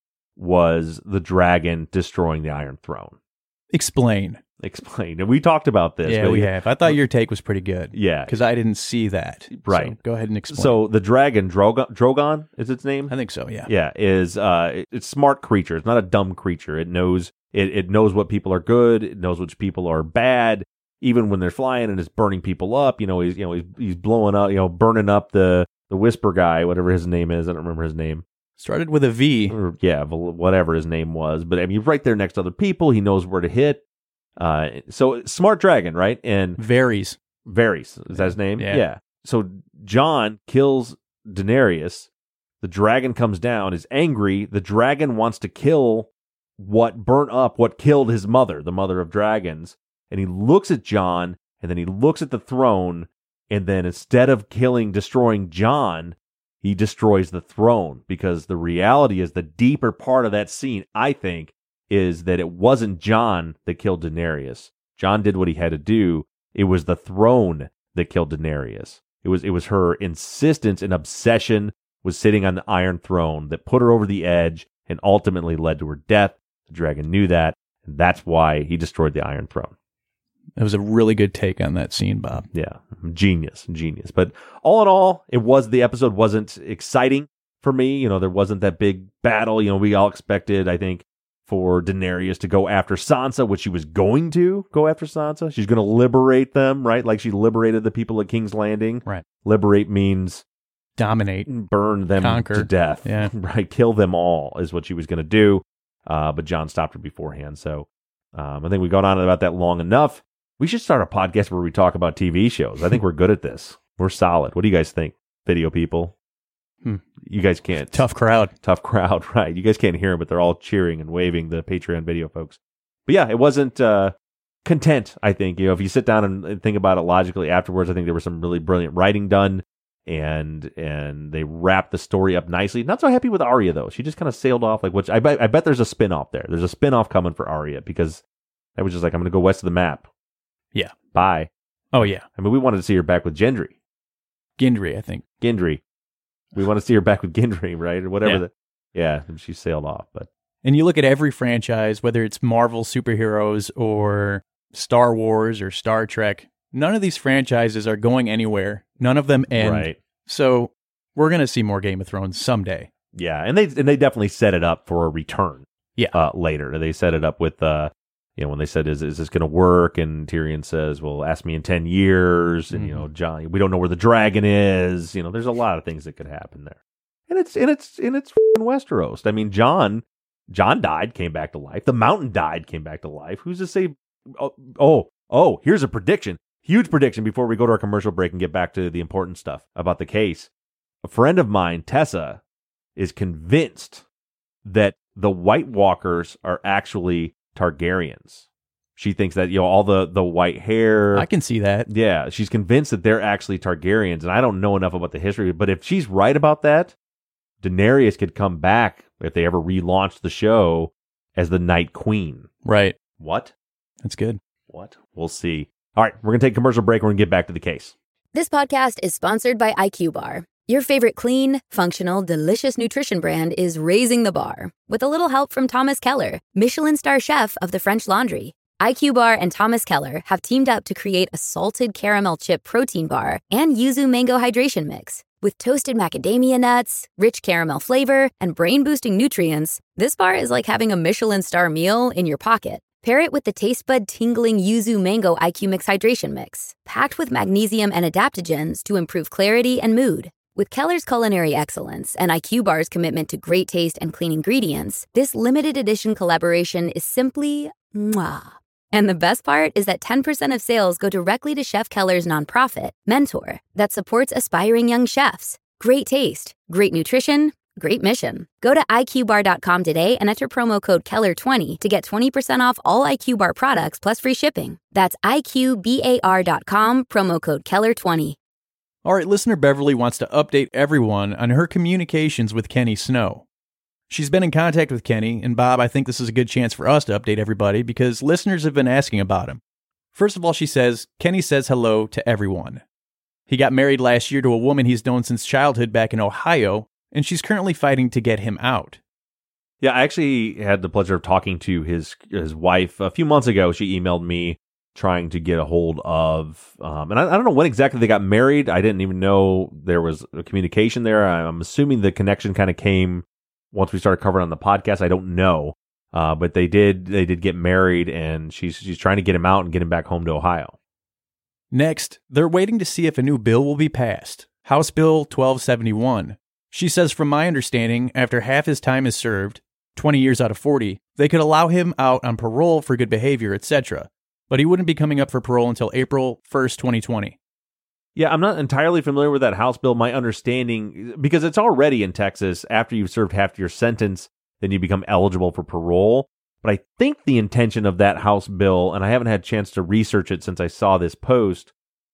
was the dragon destroying the Iron Throne. Explain. Explain. And we talked about this. Yeah, we have. I thought your take was pretty good. Yeah. Because I didn't see that. Right. So go ahead and explain. So the dragon, Drogon, Drogon is its name? I think so, yeah. Yeah, is uh, it's a smart creature. It's not a dumb creature. It knows it, it knows what people are good. It knows which people are bad. Even when they're flying and it's burning people up, you know, he's you know he's he's blowing up, you know, burning up the the Whisper guy, whatever his name is. I don't remember his name. Started with a V. Or, yeah, whatever his name was. But I mean, right there next to other people, he knows where to hit. Uh, so smart dragon, right? And Varys. Varys is that his name? Yeah. yeah. So Jon kills Daenerys. The dragon comes down, is angry. The dragon wants to kill what burnt up, what killed his mother, the mother of dragons. And he looks at Jon, and then he looks at the throne, and then instead of killing, destroying Jon, he destroys the throne. Because the reality is, the deeper part of that scene, I think, is that it wasn't Jon that killed Daenerys. Jon did what he had to do. It was the throne that killed Daenerys. It was it was her insistence and obsession with sitting on the Iron Throne that put her over the edge and ultimately led to her death. The dragon knew that, and that's why he destroyed the Iron Throne. That was a really good take on that scene, Bob. Yeah, genius, genius. But all in all, it was the episode wasn't exciting for me. You know, there wasn't that big battle. You know, we all expected, I think, for Daenerys to go after Sansa, which she was going to go after Sansa. She's going to liberate them, right? Like she liberated the people at King's Landing. Right. Liberate means dominate, burn them conquer to death. Yeah. Right. Kill them all is what she was going to do. Uh, but Jon stopped her beforehand. So um, I think we got on about that long enough. We should start a podcast where we talk about T V shows. I think we're good at this. We're solid. What do you guys think, video people? Hmm. You guys can't. Tough crowd. Tough crowd, right. You guys can't hear them, but they're all cheering and waving, the Patreon video folks. But yeah, it wasn't uh, content, I think. You know, if you sit down and, and think about it logically afterwards, I think there was some really brilliant writing done, and and they wrapped the story up nicely. Not so happy with Arya, though. She just kind of sailed off. Like, which I bet, I bet there's a spin-off there. There's a spin-off coming for Arya, because I was just like, I'm going to go west of the map. Yeah. Bye. Oh, yeah. I mean, we wanted to see her back with Gendry. Gendry, I think. Gendry. We want to see her back with Gendry, right? Or whatever. Yeah. The, yeah, she sailed off. But And you look at every franchise, whether it's Marvel superheroes or Star Wars or Star Trek, none of these franchises are going anywhere. None of them end. Right. So we're going to see more Game of Thrones someday. Yeah, and they and they definitely set it up for a return. Yeah. Uh, later. They set it up with, uh, you know, when they said, is, is this going to work? And Tyrion says, well, ask me in ten years. And, mm-hmm. you know, Jon, we don't know where the dragon is. You know, there's a lot of things that could happen there. And it's, and it's, and it's f***ing Westeros. I mean, Jon, Jon died, came back to life. The Mountain died, came back to life. Who's to say, oh, oh, oh, here's a prediction. Huge prediction before we go to our commercial break and get back to the important stuff about the case. A friend of mine, Tessa, is convinced that the White Walkers are actually Targaryens. She thinks that, you know, all the, the white hair. I can see that. Yeah, she's convinced that they're actually Targaryens, and I don't know enough about the history, but if she's right about that, Daenerys could come back, if they ever relaunch the show, as the Night Queen. Right. What? That's good. What? We'll see. All right, we're going to take a commercial break. We're going to get back to the case. This podcast is sponsored by I Q Bar. Your favorite clean, functional, delicious nutrition brand is raising the bar with a little help from Thomas Keller, Michelin star chef of the French Laundry. I Q Bar and Thomas Keller have teamed up to create a salted caramel chip protein bar and yuzu mango hydration mix. With toasted macadamia nuts, rich caramel flavor, and brain-boosting nutrients, this bar is like having a Michelin star meal in your pocket. Pair it with the taste bud-tingling Yuzu Mango I Q Mix Hydration Mix, packed with magnesium and adaptogens to improve clarity and mood. With Keller's culinary excellence and I Q Bar's commitment to great taste and clean ingredients, this limited edition collaboration is simply mwah. And the best part is that ten percent of sales go directly to Chef Keller's nonprofit, Mentor, that supports aspiring young chefs. Great taste, great nutrition, great mission. Go to I Q bar dot com today and enter promo code Keller twenty to get twenty percent off all I Q Bar products plus free shipping. That's I Q bar dot com, promo code Keller twenty. All right, listener Beverly wants to update everyone on her communications with Kenny Snow. She's been in contact with Kenny, and Bob, I think this is a good chance for us to update everybody because listeners have been asking about him. First of all, she says, Kenny says hello to everyone. He got married last year to a woman he's known since childhood back in Ohio, and she's currently fighting to get him out. Yeah, I actually had the pleasure of talking to his his wife a few months ago. She emailed me trying to get a hold of, um, and I, I don't know when exactly they got married. I didn't even know there was a communication there. I'm assuming the connection kind of came once we started covering on the podcast. I don't know, uh, but they did they did get married, and she's she's trying to get him out and get him back home to Ohio. Next, they're waiting to see if a new bill will be passed, House Bill twelve seventy-one. She says, from my understanding, after half his time is served, twenty years out of forty, they could allow him out on parole for good behavior, et cetera. But he wouldn't be coming up for parole until April first, twenty twenty. Yeah, I'm not entirely familiar with that House bill. My understanding, because it's already in Texas, after you've served half your sentence, then you become eligible for parole. But I think the intention of that House bill, and I haven't had a chance to research it since I saw this post,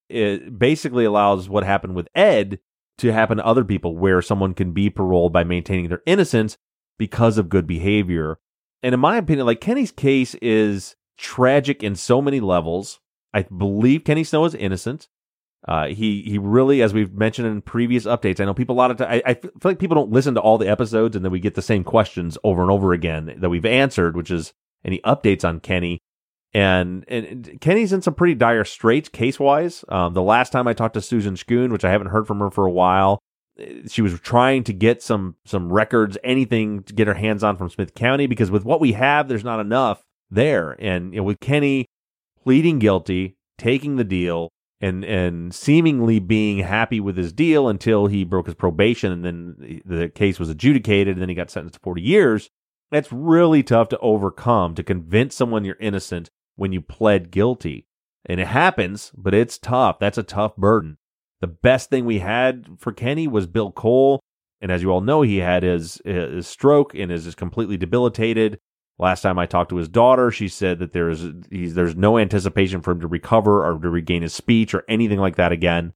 it basically allows what happened with Ed to happen to other people, where someone can be paroled by maintaining their innocence because of good behavior. And in my opinion, like, Kenny's case is tragic in so many levels. I believe Kenny Snow is innocent. Uh, he he really, as we've mentioned in previous updates, I know people a lot of times, I, I feel like people don't listen to all the episodes, and then we get the same questions over and over again that we've answered, which is any updates on Kenny. And, and Kenny's in some pretty dire straits case-wise. Um, the last time I talked to Susan Schoon, which I haven't heard from her for a while, she was trying to get some some records, anything to get her hands on from Smith County, because with what we have, there's not enough there. And you know, with Kenny pleading guilty, taking the deal, and and seemingly being happy with his deal until he broke his probation, and then the case was adjudicated, and then he got sentenced to forty years. That's really tough to overcome, to convince someone you're innocent when you pled guilty. And it happens, but it's tough. That's a tough burden. The best thing we had for Kenny was Bill Cole, and as you all know, he had his, his stroke and is completely debilitated. Last time I talked to his daughter, she said that there's he's, there's no anticipation for him to recover or to regain his speech or anything like that again,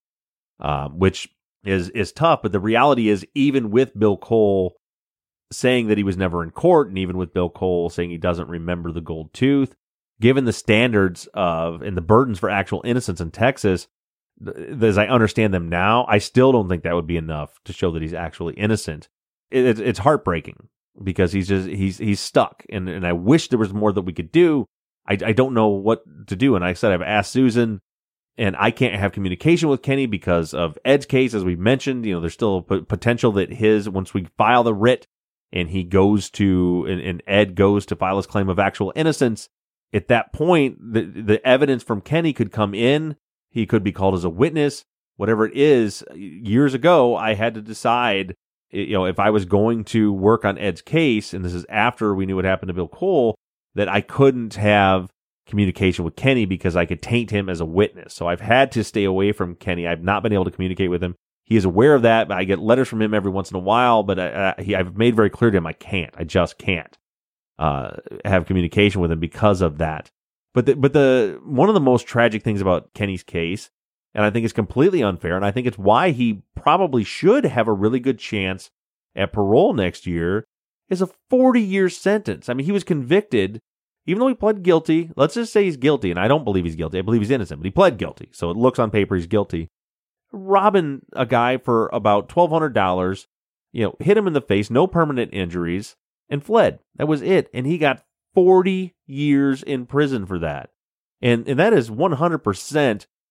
um, which is is tough. But the reality is, even with Bill Cole saying that he was never in court, and even with Bill Cole saying he doesn't remember the gold tooth, given the standards of and the burdens for actual innocence in Texas, as I understand them now, I still don't think that would be enough to show that he's actually innocent. It, it, it's heartbreaking, because he's just he's he's stuck, and and I wish there was more that we could do. I I don't know what to do, and like I said, I've asked Susan, and I can't have communication with Kenny because of Ed's case, as we mentioned. You know, there's still a p- potential that his, once we file the writ and he goes to and, and Ed goes to file his claim of actual innocence, at that point the the evidence from Kenny could come in. He could be called as a witness, whatever it is. Years ago, I had to decide, you know, if I was going to work on Ed's case, and this is after we knew what happened to Bill Cole, that I couldn't have communication with Kenny because I could taint him as a witness. So I've had to stay away from Kenny. I've not been able to communicate with him. He is aware of that. I get letters from him every once in a while, but I, I, he, I've made very clear to him I can't. I just can't uh, have communication with him because of that. But the, but the one of the most tragic things about Kenny's case, and I think it's completely unfair, and I think it's why he probably should have a really good chance at parole next year, is a forty-year sentence. I mean, he was convicted, even though he pled guilty. Let's just say he's guilty, and I don't believe he's guilty. I believe he's innocent, but he pled guilty, so it looks on paper he's guilty. Robbing a guy for about twelve hundred dollars, you know, hit him in the face, no permanent injuries, and fled. That was it, and he got forty years in prison for that. And and that is one hundred percent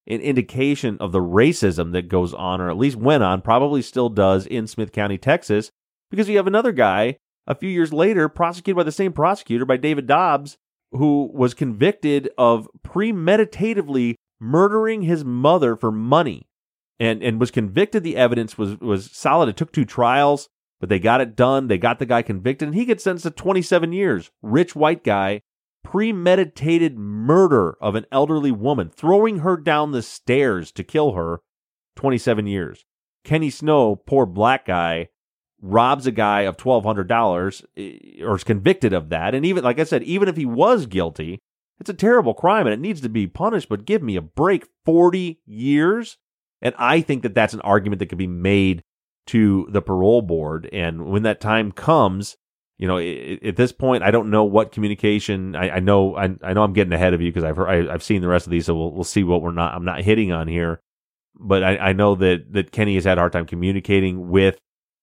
an indication of the racism that goes on, or at least went on, probably still does in Smith County, Texas, because you have another guy a few years later prosecuted by the same prosecutor, by David Dobbs, who was convicted of premeditatively murdering his mother for money, and, and was convicted. The evidence was, was solid. It took two trials, but they got it done. They got the guy convicted, and he gets sentenced to twenty-seven years. Rich white guy, premeditated murder of an elderly woman, throwing her down the stairs to kill her, twenty-seven years. Kenny Snow, poor black guy, robs a guy of twelve hundred dollars, or is convicted of that. And even, like I said, even if he was guilty, it's a terrible crime and it needs to be punished, but give me a break. forty years? And I think that that's an argument that could be made to the parole board. And when that time comes, you know, at this point, I don't know what communication. I, I know, I, I know, I'm getting ahead of you because I've heard, I, I've seen the rest of these, so we'll we'll see what we're not. I'm not hitting on here, but I, I know that that Kenny has had a hard time communicating with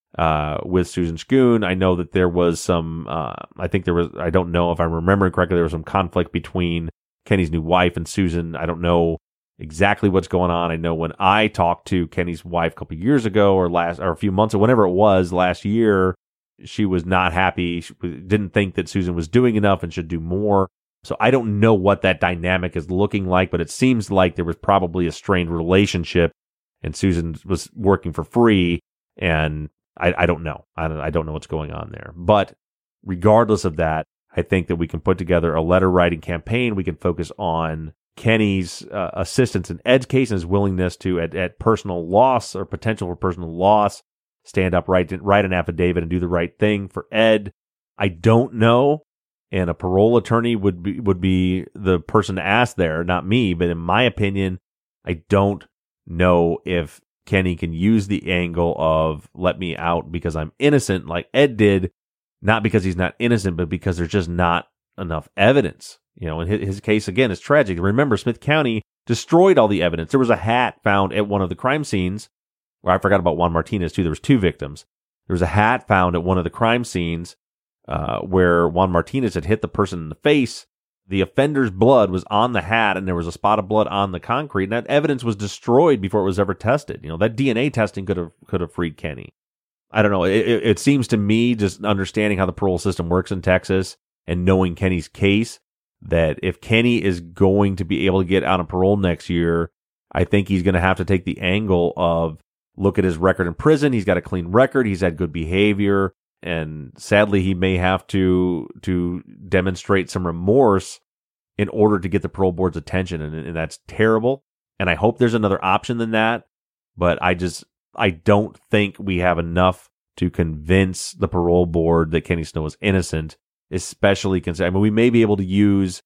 uh with Susan Schoon. I know that there was some. Uh, I think there was. I don't know if I'm remembering correctly. There was some conflict between Kenny's new wife and Susan. I don't know exactly what's going on. I know when I talked to Kenny's wife a couple of years ago, or last, or a few months, or whenever it was last year, she was not happy. She didn't think that Susan was doing enough and should do more. So I don't know what that dynamic is looking like, but it seems like there was probably a strained relationship, and Susan was working for free, and I, I don't know. I don't, I don't know what's going on there. But regardless of that, I think that we can put together a letter writing campaign. We can focus on Kenny's uh, assistance in Ed's case and his willingness to, at, at personal loss or potential for personal loss, stand up, write, write an affidavit, and do the right thing for Ed. I don't know, and a parole attorney would be would be the person to ask there, not me. But in my opinion, I don't know if Kenny can use the angle of let me out because I'm innocent, like Ed did, not because he's not innocent, but because there's just not enough evidence. You know, and his, his case, again, is tragic. Remember, Smith County destroyed all the evidence. There was a hat found at one of the crime scenes. Well, I forgot about Juan Martinez, too. There was two victims. There was a hat found at one of the crime scenes uh, where Juan Martinez had hit the person in the face. The offender's blood was on the hat, and there was a spot of blood on the concrete, and that evidence was destroyed before it was ever tested. You know, that D N A testing could have could have freed Kenny. I don't know. It, it, it seems to me, just understanding how the parole system works in Texas and knowing Kenny's case, that if Kenny is going to be able to get out on parole next year, I think he's going to have to take the angle of look at his record in prison. He's got a clean record. He's had good behavior. And sadly, he may have to to demonstrate some remorse in order to get the parole board's attention. And, and that's terrible. And I hope there's another option than that. But I just, I don't think we have enough to convince the parole board that Kenny Snow is innocent, especially considering, I mean, we may be able to use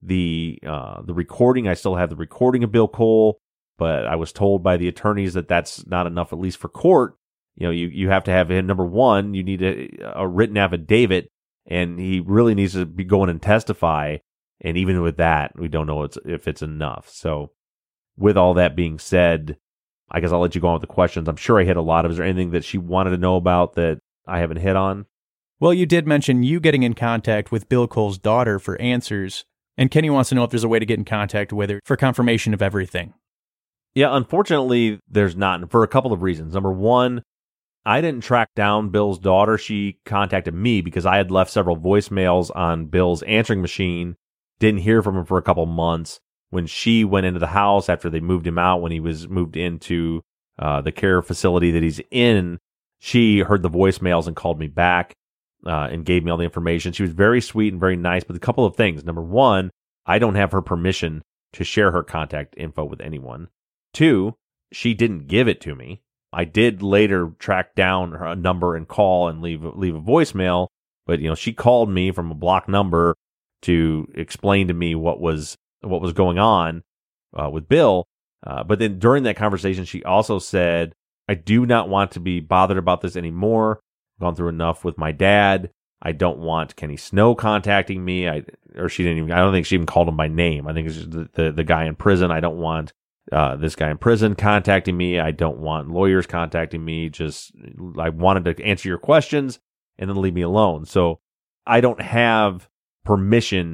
the uh, the recording. I still have the recording of Bill Cole, but I was told by the attorneys that that's not enough, at least for court. You know, you, you have to have him, number one, you need a, a written affidavit, and he really needs to be going and testify. And even with that, we don't know it's, if it's enough. So with all that being said, I guess I'll let you go on with the questions. I'm sure I hit a lot of. Is there anything that she wanted to know about that I haven't hit on? Well, you did mention you getting in contact with Bill Cole's daughter for answers, and Kenny wants to know if there's a way to get in contact with her for confirmation of everything. Yeah, unfortunately, there's not, for a couple of reasons. Number one, I didn't track down Bill's daughter. She contacted me because I had left several voicemails on Bill's answering machine, didn't hear from him for a couple months. When she went into the house after they moved him out, when he was moved into uh, the care facility that he's in, she heard the voicemails and called me back uh, and gave me all the information. She was very sweet and very nice, but a couple of things. Number one, I don't have her permission to share her contact info with anyone. Two, she didn't give it to me. I did later track down her number and call and leave leave a voicemail, but you know, she called me from a block number to explain to me what was what was going on uh, with Bill. Uh, but then during that conversation, she also said, "I do not want to be bothered about this anymore. I've gone through enough with my dad. I don't want Kenny Snow contacting me." I or she didn't even. I don't think she even called him by name. I think it's just the the, the guy in prison. I don't want. Uh, this guy in prison contacting me. I don't want lawyers contacting me. Just, I wanted to answer your questions and then leave me alone. So I don't have permission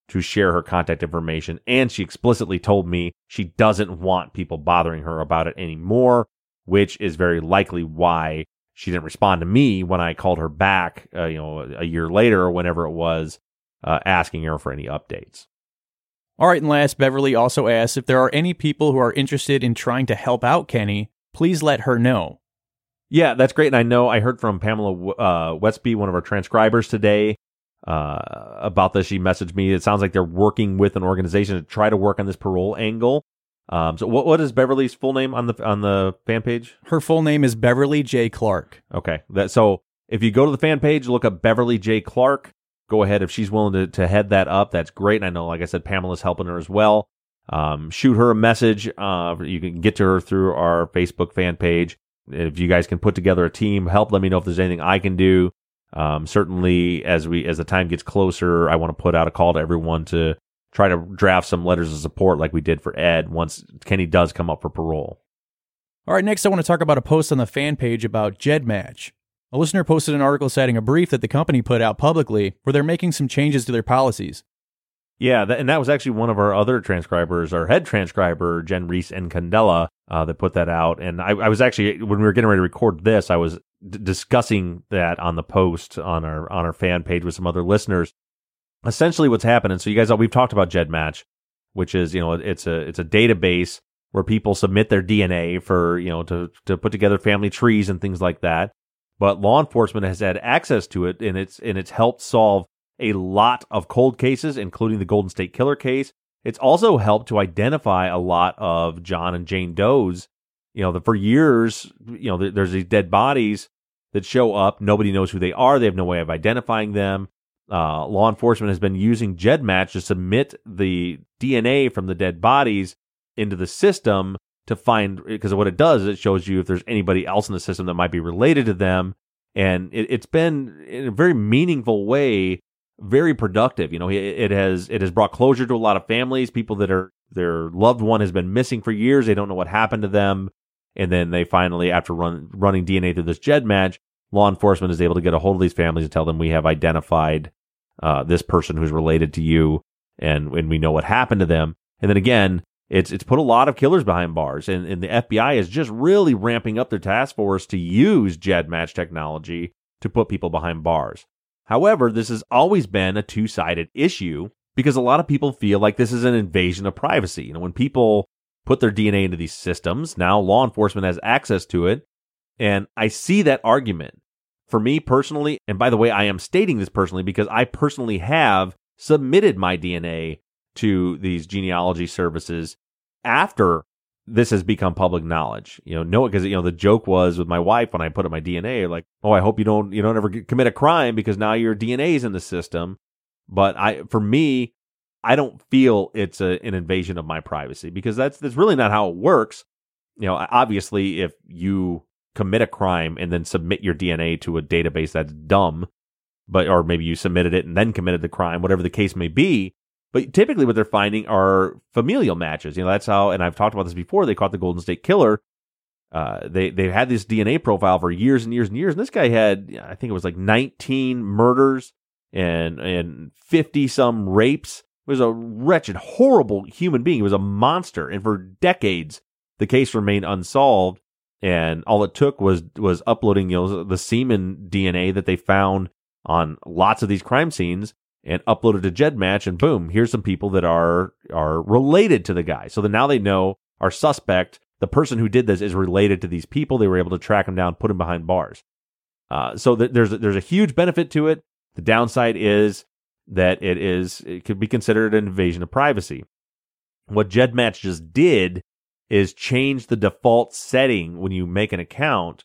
to share her contact information, and she explicitly told me she doesn't want people bothering her about it anymore, which is very likely why she didn't respond to me when I called her back, uh, you know, a year later or whenever it was, uh, asking her for any updates. All right, and last, Beverly also asks if there are any people who are interested in trying to help out Kenny, please let her know. Yeah, that's great. And I know I heard from Pamela uh, Westby, one of our transcribers today, uh, about this. She messaged me. It sounds like they're working with an organization to try to work on this parole angle. Um, so what what is Beverly's full name on the on the fan page? Her full name is Beverly J. Clark. Okay. That so if you go to the fan page, look up Beverly J. Clark. Go ahead. If she's willing to, to head that up, that's great. And I know, like I said, Pamela's helping her as well. Um, shoot her a message. Uh, you can get to her through our Facebook fan page. If you guys can put together a team, help, let me know if there's anything I can do. Um, certainly, as we as the time gets closer, I want to put out a call to everyone to try to draft some letters of support like we did for Ed once Kenny does come up for parole. All right, next I want to talk about a post on the fan page about GEDmatch. A listener posted an article citing a brief that the company put out publicly where they're making some changes to their policies. Yeah, that, and that was actually one of our other transcribers, our head transcriber, Jen Reese and Candela, uh, that put that out. And I, I was actually, when we were getting ready to record this, I was d- discussing that on the post on our on our fan page with some other listeners. Essentially, what's happening. So you guys, we've talked about GEDmatch, which is, you know, it's a it's a database where people submit their D N A for, you know, to to put together family trees and things like that. But law enforcement has had access to it, and it's and it's helped solve a lot of cold cases, including the Golden State Killer case. It's also helped to identify a lot of John and Jane Does. You know, the, for years, you know, there's these dead bodies that show up. Nobody knows who they are. They have no way of identifying them. Uh, law enforcement has been using GEDmatch to submit the D N A from the dead bodies into the system to find, because what it does is it shows you if there's anybody else in the system that might be related to them. And it, it's been, in a very meaningful way, very productive. You know, it, it has it has brought closure to a lot of families, people that are, their loved one has been missing for years. They don't know what happened to them. And then they finally, after run, running D N A through this GEDmatch, law enforcement is able to get a hold of these families and tell them, we have identified uh, this person who's related to you, and, and we know what happened to them. And then again, it's it's put a lot of killers behind bars, and, and the F B I is just really ramping up their task force to use GEDmatch technology to put people behind bars. However, this has always been a two-sided issue because a lot of people feel like this is an invasion of privacy. You know, when people put their D N A into these systems, now law enforcement has access to it, and I see that argument. For me personally, and by the way, I am stating this personally because I personally have submitted my D N A to these genealogy services after this has become public knowledge. You know, no, because, you know, the joke was with my wife when I put in my D N A, like, oh, I hope you don't, you don't ever commit a crime because now your D N A is in the system. But I, for me, I don't feel it's a, an invasion of my privacy because that's, that's really not how it works. You know, obviously, if you commit a crime and then submit your D N A to a database, that's dumb. But, or maybe you submitted it and then committed the crime, whatever the case may be. But typically what they're finding are familial matches. You know, that's how, and I've talked about this before, they caught the Golden State Killer. Uh, they, they've had this D N A profile for years and years and years. And this guy had, I think it was like nineteen murders and, and fifty some rapes. He was a wretched, horrible human being. He was a monster. And for decades, the case remained unsolved. And all it took was, was uploading, you know, the semen D N A that they found on lots of these crime scenes and uploaded to GEDmatch, and boom, here's some people that are are related to the guy. So that now they know our suspect, the person who did this, is related to these people. They were able to track him down, put him behind bars. Uh, so th- there's there's a huge benefit to it. The downside is that it is it could be considered an invasion of privacy. What GEDmatch just did is change the default setting when you make an account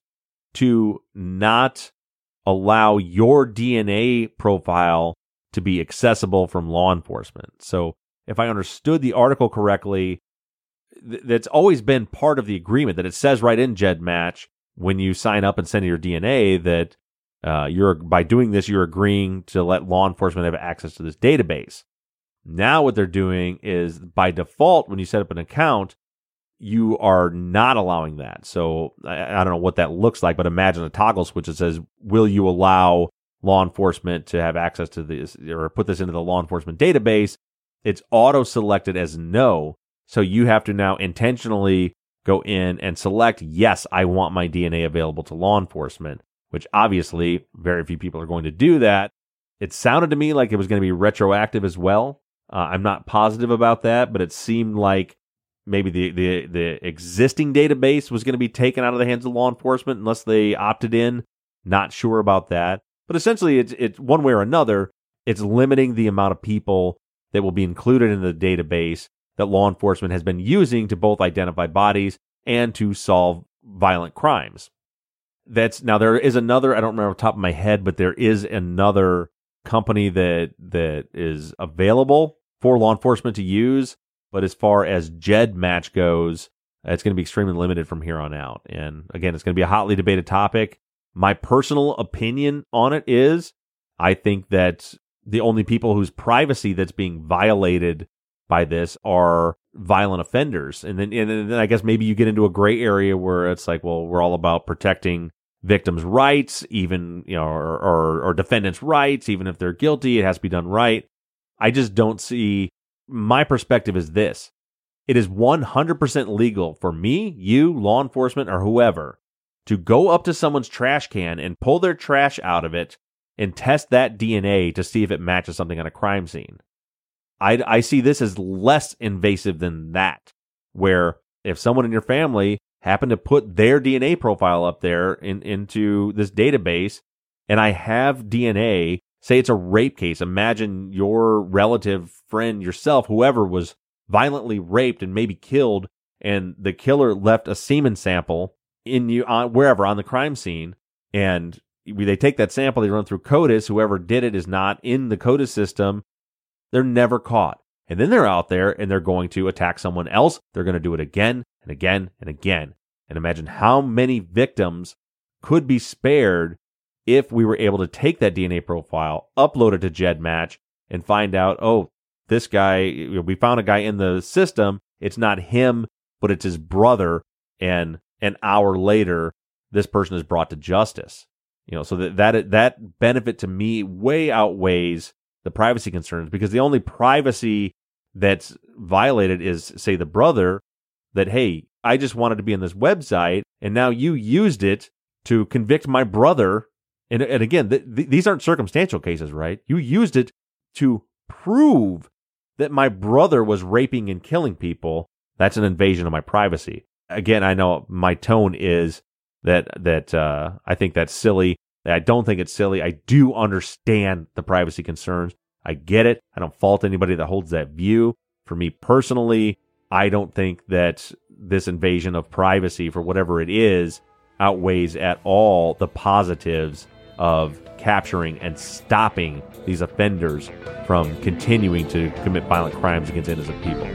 to not allow your D N A profile to be accessible from law enforcement. So if I understood the article correctly, th- that's always been part of the agreement, that it says right in GEDmatch when you sign up and send your D N A that uh, you're by doing this, you're agreeing to let law enforcement have access to this database. Now what they're doing is by default, when you set up an account, you are not allowing that. So I, I don't know what that looks like, but imagine a toggle switch that says, will you allow law enforcement to have access to this or put this into the law enforcement database? it's auto-selected as no, so you have to now intentionally go in and select, yes, I want my D N A available to law enforcement, which obviously very few people are going to do that. It sounded to me like it was going to be retroactive as well. Uh, I'm not positive about that, but it seemed like maybe the, the, the existing database was going to be taken out of the hands of law enforcement unless they opted in. Not sure about that. But essentially, it's, it's one way or another, it's limiting the amount of people that will be included in the database that law enforcement has been using to both identify bodies and to solve violent crimes. That's now there is another, I don't remember off the top of my head, but there is another company that that is available for law enforcement to use. But as far as GEDmatch goes, it's going to be extremely limited from here on out. And again, it's going to be a hotly debated topic. My personal opinion on it is I think that the only people whose privacy that's being violated by this are violent offenders. And then, and then I guess maybe you get into a gray area where it's like, well, we're all about protecting victims' rights, even, you know, or, or, or defendants' rights, even if they're guilty, it has to be done right. I just don't see, my perspective is this. It is one hundred percent legal for me, you, law enforcement, or whoever to go up to someone's trash can and pull their trash out of it and test that D N A to see if it matches something on a crime scene. I, I see this as less invasive than that, where if someone in your family happened to put their D N A profile up there in, into this database, and I have D N A, say it's a rape case, imagine your relative, friend, yourself, whoever was violently raped and maybe killed, and the killer left a semen sample in you on wherever on the crime scene, and they take that sample, they run through CODIS, whoever did it is not in the CODIS system, they're never caught. And then they're out there and they're going to attack someone else. They're going to do it again and again and again. And imagine how many victims could be spared if we were able to take that D N A profile, upload it to GEDmatch, and find out, oh, this guy, we found a guy in the system. It's not him, but it's his brother. And an hour later, this person is brought to justice. You know, so that that that benefit to me way outweighs the privacy concerns, because the only privacy that's violated is, say, the brother that, hey, I just wanted to be on this website, and now you used it to convict my brother. And, and again, th- th- these aren't circumstantial cases, right? You used it to prove that my brother was raping and killing people. That's an invasion of my privacy. Again, I know my tone is that that uh, I think that's silly. I don't think it's silly. I do understand the privacy concerns. I get it. I don't fault anybody that holds that view. For me personally, I don't think that this invasion of privacy, for whatever it is, outweighs at all the positives of capturing and stopping these offenders from continuing to commit violent crimes against innocent people.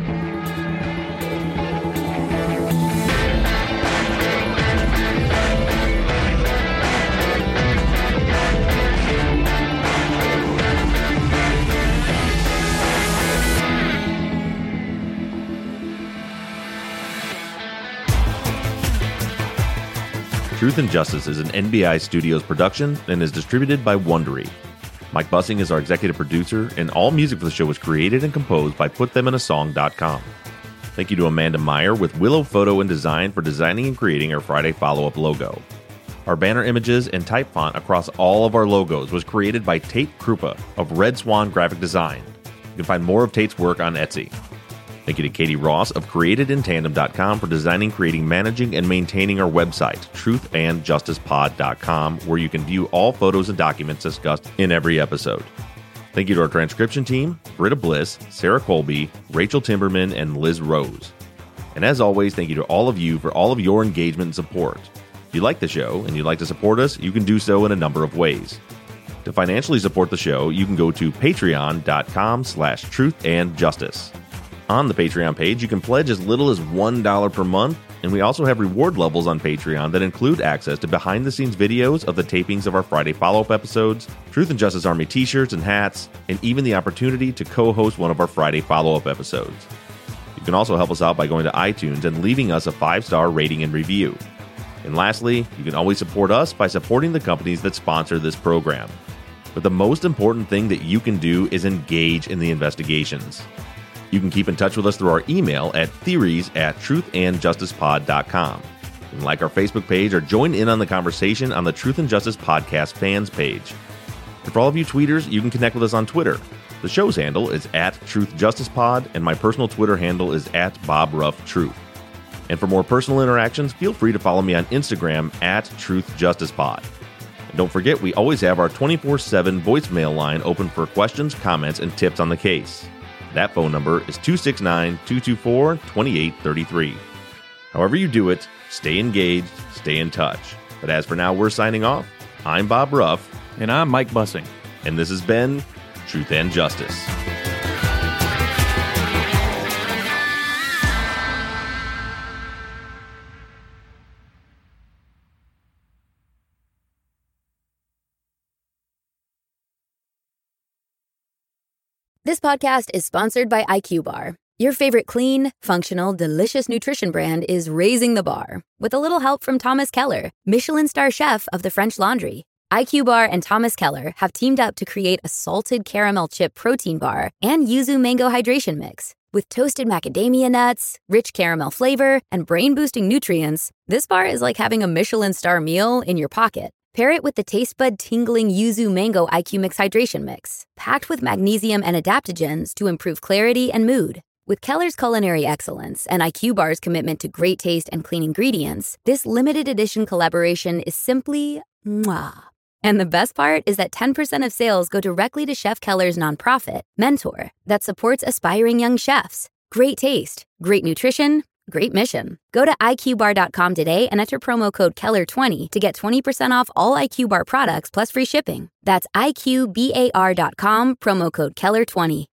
Truth and Justice is an N B I Studios production and is distributed by Wondery. Mike Bussing is our executive producer, and all music for the show was created and composed by put them in a song dot com. Thank you to Amanda Meyer with Willow Photo and Design for designing and creating our Friday Follow-Up logo. Our banner images and type font across all of our logos was created by Tate Krupa of Red Swan Graphic Design. You can find more of Tate's work on Etsy. Thank you to Katie Ross of created in tandem dot com for designing, creating, managing, and maintaining our website, truth and justice pod dot com, where you can view all photos and documents discussed in every episode. Thank you to our transcription team, Britta Bliss, Sarah Colby, Rachel Timberman, and Liz Rose. And as always, thank you to all of you for all of your engagement and support. If you like the show and you'd like to support us, you can do so in a number of ways. To financially support the show, you can go to patreon dot com slash truth and justice. On the Patreon page, you can pledge as little as one dollar per month, and we also have reward levels on Patreon that include access to behind-the-scenes videos of the tapings of our Friday Follow-Up episodes, Truth and Justice Army t-shirts and hats, and even the opportunity to co-host one of our Friday Follow-Up episodes. You can also help us out by going to iTunes and leaving us a five-star rating and review. And lastly, you can always support us by supporting the companies that sponsor this program. But the most important thing that you can do is engage in the investigations. You can keep in touch with us through our email at theories at truth and justice pod dot com. You can like our Facebook page or join in on the conversation on the Truth and Justice Podcast fans page. And for all of you tweeters, you can connect with us on Twitter. The show's handle is at Truth Justice Pod, and my personal Twitter handle is at Bob Ruff Truth. And for more personal interactions, feel free to follow me on Instagram at Truth Justice Pod. And don't forget, we always have our twenty-four seven voicemail line open for questions, comments, and tips on the case. That phone number is two six nine, two two four, two eight three three. However you do it, stay engaged, stay in touch. But as for now, we're signing off. I'm Bob Ruff. And I'm Mike Bussing. And this has been Truth and Justice. This podcast is sponsored by I Q Bar. Your favorite clean, functional, delicious nutrition brand is raising the bar with a little help from Thomas Keller, Michelin star chef of the French Laundry. I Q Bar and Thomas Keller have teamed up to create a salted caramel chip protein bar and yuzu mango hydration mix. With toasted macadamia nuts, rich caramel flavor, and brain-boosting nutrients, this bar is like having a Michelin star meal in your pocket. Pair it with the taste bud tingling yuzu mango I Q Mix hydration mix, packed with magnesium and adaptogens to improve clarity and mood. With Keller's culinary excellence and I Q Bar's commitment to great taste and clean ingredients, this limited edition collaboration is simply mwah. And the best part is that ten percent of sales go directly to Chef Keller's nonprofit, Mentor, that supports aspiring young chefs. Great taste, great nutrition, great mission. Go to I Q bar dot com today and enter promo code Keller twenty to get twenty percent off all I Q Bar products plus free shipping. That's I Q bar dot com, promo code Keller twenty.